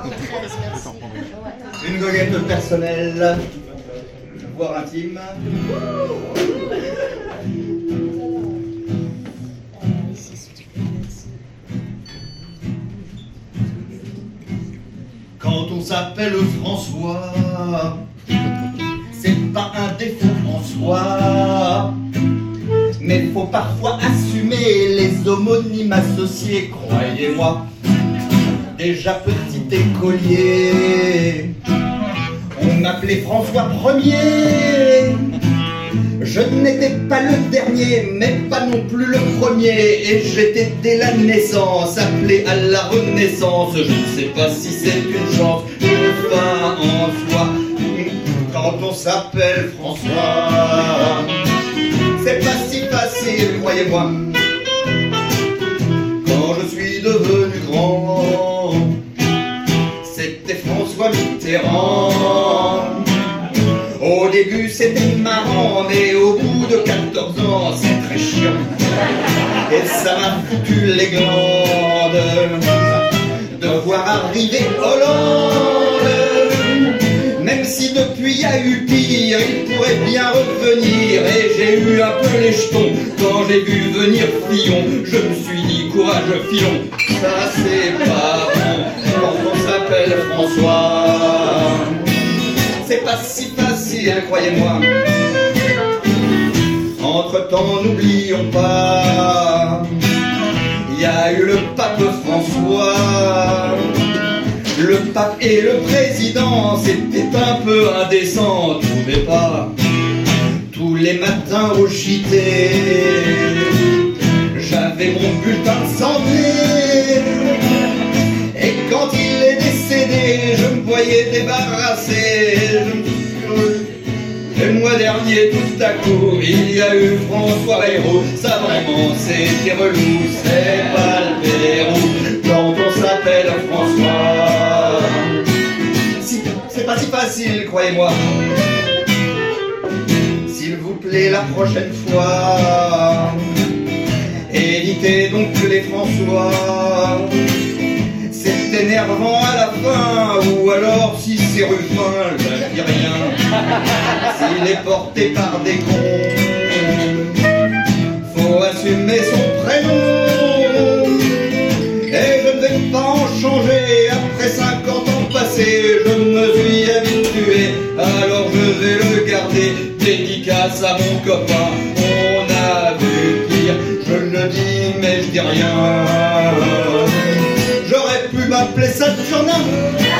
Une goguette personnelle, voire intime. Quand on s'appelle François, c'est pas un défaut en soi, mais faut parfois assumer les homonymes associés, croyez-moi. Déjà petit écolier, on m'appelait François Ier. Je n'étais pas le dernier, mais pas non plus le premier. Et j'étais dès la naissance appelé à la renaissance. Je ne sais pas si c'est une chance, une fin en soi. Quand on s'appelle François, c'est pas si facile, croyez-moi. Quand je suis devenu grand, c'était François Mitterrand. Au début c'était marrant, mais au bout de 14 ans c'est très chiant. Et ça m'a foutu les glandes de voir arriver Hollande. Même si depuis y a eu pire, il pourrait bien revenir. Et j'ai eu un peu les jetons quand j'ai vu venir Fillon. Je me suis dit courage Fillon, ça c'est pas bon quand on s'appelle François. C'est pas si facile, croyez-moi. Entre-temps, n'oublions pas, il y a eu le pape François. Le pape et le président, c'était un peu indécent, trouvez pas? Tous les matins au JT, j'avais mon bulletin de santé. Et quand il est décédé, je me voyais débarrassé. Le mois dernier, tout à coup, il y a eu François Bayrou. Ça vraiment, c'était relou, c'est pas le Pérou. Quand on s'appelle François, c'est pas si facile, croyez-moi. S'il vous plaît, la prochaine fois, évitez donc les François. C'est énervant à la fin, ou alors si c'est Ruffin, je dis rien. S'il est porté par des cons, faut assumer son prénom. Et je ne vais pas en changer, après 50 ans passés, je me suis habitué, alors je vais le garder. Dédicace à mon copain, on a vu pire, je le dis mais je dis rien. J'aurais pu m'appeler Saturnin,